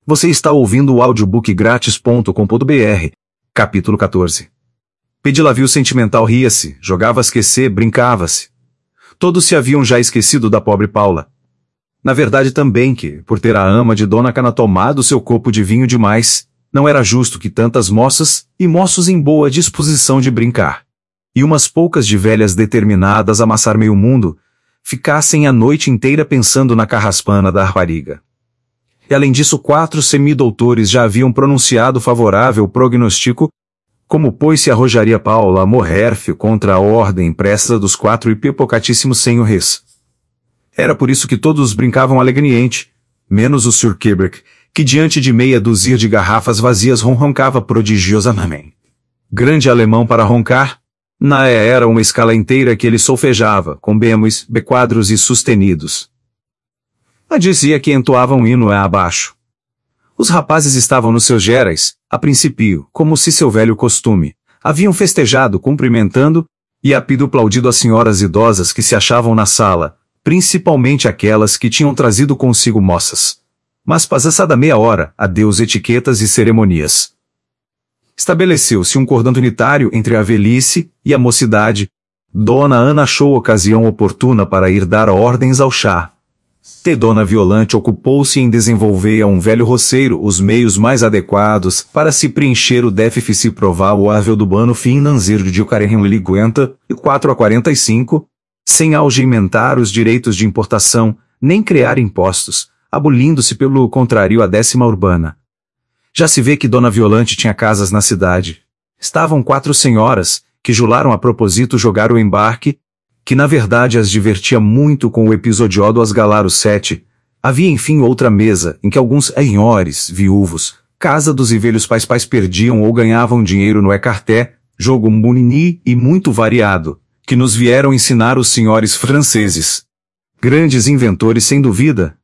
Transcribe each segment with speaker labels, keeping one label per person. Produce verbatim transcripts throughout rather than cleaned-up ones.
Speaker 1: Você está ouvindo o audiobook grátis ponto com ponto br, capítulo quatorze. Pedilavio sentimental ria-se, jogava-se esquecer, brincava-se. Todos se haviam já esquecido da pobre Paula. Na verdade também que, por ter a ama de Dona Cana tomado seu copo de vinho demais, não era justo que tantas moças e moços em boa disposição de brincar, e umas poucas de velhas determinadas a amassar meio mundo, ficassem a noite inteira pensando na carraspana da rapariga. E além disso quatro semidoutores já haviam pronunciado favorável prognóstico, como pois se arrojaria Paula a morrer contra a ordem impressa dos quatro hipocatíssimos senhores. Era por isso que todos brincavam alegremente, menos o senhor Quebec, que diante de meia dúzia de garrafas vazias ronroncava prodigiosamente. Grande alemão para roncar, na era uma escala inteira que ele solfejava, com bemóis, bequadros e sustenidos. Mas dizia que entoava um hino abaixo. Os rapazes estavam nos seus gerais, a princípio, como se seu velho costume, haviam festejado cumprimentando, e apido aplaudido as senhoras idosas que se achavam na sala, principalmente aquelas que tinham trazido consigo moças. Mas passada meia hora, adeus etiquetas e cerimonias. Estabeleceu-se um cordão unitário entre a velhice e a mocidade. Dona Ana achou ocasião oportuna para ir dar ordens ao chá. T. Dona Violante ocupou-se em desenvolver a um velho roceiro os meios mais adequados para se preencher o déficit provável do ano financeiro de cinquenta e quatro a quarenta e cinco, sem algementar os direitos de importação, nem criar impostos, abolindo-se pelo contrário a décima urbana. Já se vê que Dona Violante tinha casas na cidade. Estavam quatro senhoras, que juraram a propósito jogar o embarque, que na verdade as divertia muito com o episódio do Asgalar os Sete. Havia enfim outra mesa, em que alguns senhores, viúvos, casa dos e velhos pais pais perdiam ou ganhavam dinheiro no écarté, jogo munini e muito variado, que nos vieram ensinar os senhores franceses. Grandes inventores sem dúvida.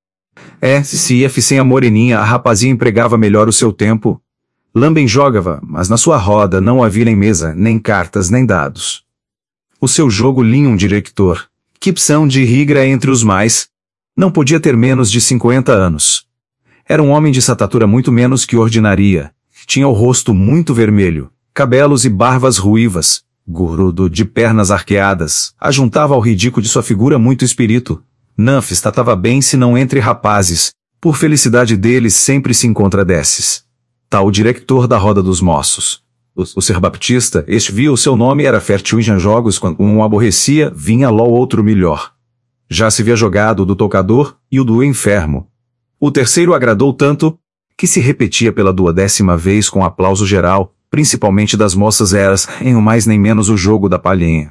Speaker 1: É, se F sem a moreninha a rapazinha empregava melhor o seu tempo. Lambem jogava, mas na sua roda não havia nem mesa, nem cartas, nem dados. O seu jogo linha um diretor, que opção de rigra entre os mais, não podia ter menos de cinquenta anos. Era um homem de estatura muito menos que ordinaria, tinha o rosto muito vermelho, cabelos e barbas ruivas, gordo de pernas arqueadas, ajuntava ao ridículo de sua figura muito espírito. Nanf estava bem se não entre rapazes, por felicidade deles sempre se encontra desses. Tal o diretor da roda dos moços. O, o ser Baptista, este via o seu nome era fértil em jogos quando um aborrecia, vinha lá outro melhor. Já se via jogado o do tocador e o do enfermo. O terceiro agradou tanto, que se repetia pela duodécima vez com aplauso geral, principalmente das moças eras, em o mais nem menos o jogo da palhinha.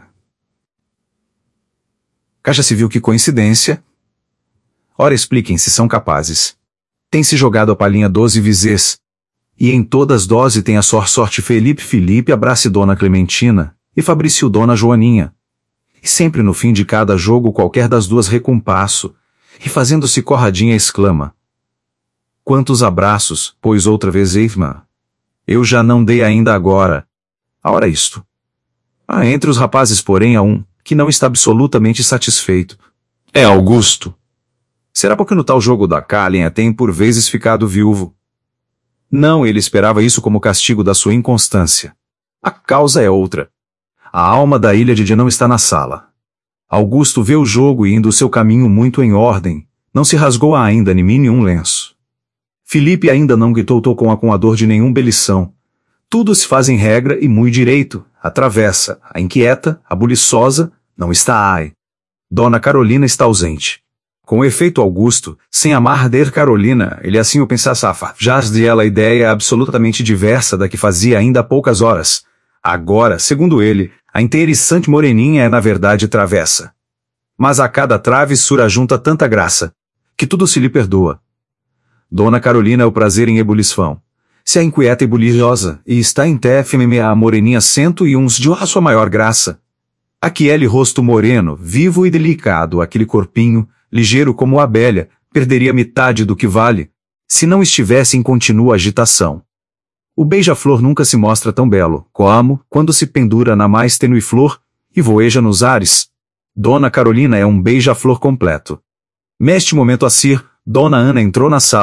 Speaker 1: Caixa se viu que coincidência. Ora expliquem se são capazes. Tem-se jogado a palhinha doze vezes. E em todas dose tem a sor sorte Felipe Felipe abrace Dona Clementina, e Fabrício Dona Joaninha. E sempre no fim de cada jogo qualquer das duas recompasso, e fazendo-se corradinha exclama. Quantos abraços, pois outra vez eifma. Eu já não dei ainda agora. Ora isto. Ah, entre os rapazes porém há um, que não está absolutamente satisfeito. É Augusto. Será porque no tal jogo da Calinha tem por vezes ficado viúvo? Não, ele esperava isso como castigo da sua inconstância. A causa é outra. A alma da ilha de Dia não está na sala. Augusto vê o jogo e indo o seu caminho muito em ordem, não se rasgou ainda nem nenhum lenço. Felipe ainda não gritou com a com a dor de nenhum belição. Tudo se faz em regra e muito direito, atravessa, a inquieta, a buliçosa, não está ai. Dona Carolina está ausente. Com efeito Augusto, sem amar der Carolina, ele assim o pensasse, já de ela a ideia absolutamente diversa da que fazia ainda há poucas horas. Agora, segundo ele, a interessante moreninha é na verdade travessa. Mas a cada travessura junta tanta graça, que tudo se lhe perdoa. Dona Carolina é o prazer em ebulição. Se a inquieta e buliosa, e está em T F M a moreninha cento e uns de a sua maior graça. Aquele rosto moreno, vivo e delicado, aquele corpinho, ligeiro como a abelha, perderia metade do que vale, se não estivesse em contínua agitação. O beija-flor nunca se mostra tão belo, como, quando se pendura na mais tênue flor, e voeja nos ares. Dona Carolina é um beija-flor completo. Neste momento a Sir, Dona Ana entrou na sala,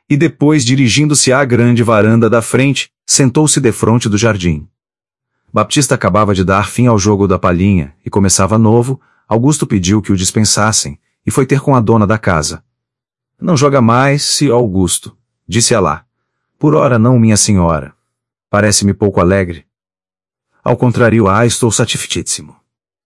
Speaker 1: e depois, dirigindo-se à grande varanda da frente, sentou-se defronte do jardim. Baptista acabava de dar fim ao jogo da palhinha e começava novo. Augusto pediu que o dispensassem e foi ter com a dona da casa. Não joga mais, se Augusto, disse ela. Por ora não, minha senhora. Parece-me pouco alegre. Ao contrário, ah, estou satisfeitíssimo.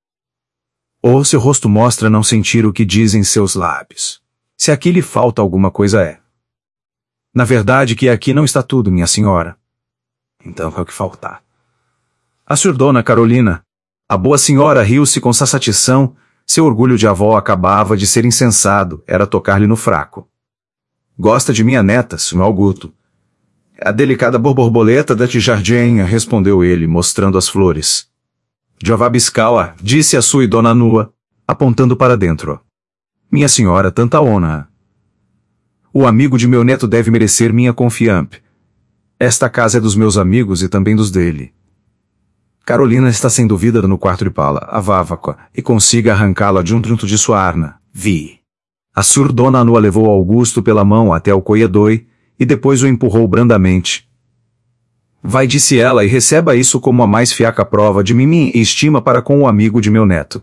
Speaker 1: Ou seu rosto mostra não sentir o que dizem seus lábios. Se aqui lhe falta alguma coisa é. Na verdade que aqui não está tudo, minha senhora. Então é o que faltar. A senhora Dona Carolina. A boa senhora riu-se com satisfação. Seu orgulho de avó acabava de ser insensado, era tocar-lhe no fraco. Gosta de minha neta, senhor Augusto. A delicada borboleta da jardim, respondeu ele, mostrando as flores. Jová Biscala, disse a sua dona nua, apontando para dentro. Minha senhora, tanta honra. O amigo de meu neto deve merecer minha confiança. Esta casa é dos meus amigos e também dos dele. Carolina está sem dúvida no quarto de Paula, a vávaca, e consiga arrancá-la de um trinto de sua arna. Vi. A surdona nua levou Augusto pela mão até o coedoi, e depois o empurrou brandamente. Vai, disse ela, e receba isso como a mais fiaca prova de minha estima para com o amigo de meu neto.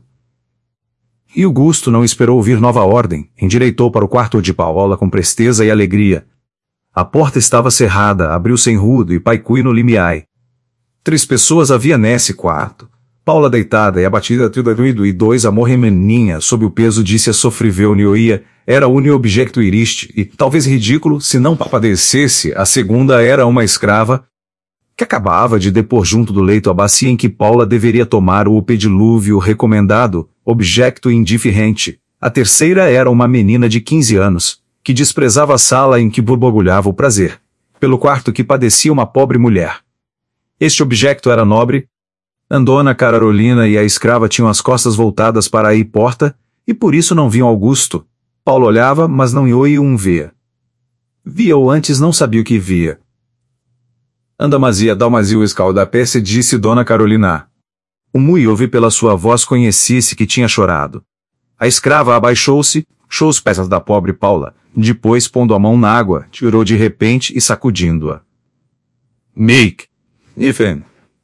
Speaker 1: E Augusto não esperou ouvir nova ordem, endireitou para o quarto de Paola com presteza e alegria. A porta estava cerrada, abriu-se em rudo e paicui no limiai. Três pessoas havia nesse quarto. Paula deitada e abatida e dois amor-remeninha sob o peso disse a sofrível Nioia, era o único objeto iriste, e talvez ridículo, se não padecesse, a segunda era uma escrava, que acabava de depor junto do leito a bacia em que Paula deveria tomar o pedilúvio recomendado, objeto indiferente. A terceira era uma menina de quinze anos, que desprezava a sala em que borbulhava o prazer, pelo quarto que padecia uma pobre mulher. Este objeto era nobre. A Dona Carolina e a escrava tinham as costas voltadas para a porta, e por isso não viam Augusto. Paulo olhava, mas não ia um via. Via-o antes, não sabia o que via. Andamazia dalmazio escaldapece, disse Dona Carolina. O mui ouve pela sua voz conhecia-se que tinha chorado. A escrava abaixou-se, puxou os pés da pobre Paula, depois pondo a mão na água, tirou de repente e sacudindo-a. Make! Ifen.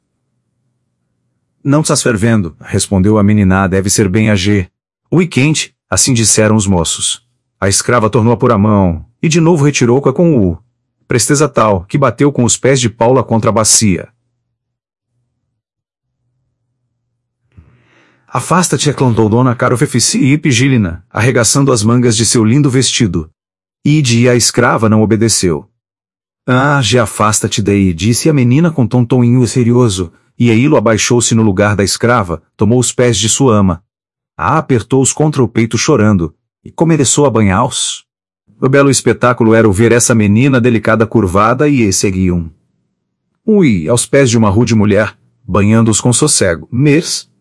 Speaker 1: Não estás fervendo, respondeu a menina, deve ser bem a G. Ui quente, assim disseram os moços. A escrava tornou a pôr a mão, e de novo retirou-a com o presteza tal, que bateu com os pés de Paula contra a bacia. Afasta-te, eclandou Dona Carofefici e Pigilina, arregaçando as mangas de seu lindo vestido. Ide, e a escrava não obedeceu. Ah, já afasta-te daí, disse a menina com tom toninho serioso, e Eilo abaixou-se no lugar da escrava, tomou os pés de sua ama. A apertou-os contra o peito chorando, e começou a banhá-os. O belo espetáculo era o ver essa menina delicada curvada e seguiam. Ui, aos pés de uma rude mulher, banhando-os com sossego. Mers,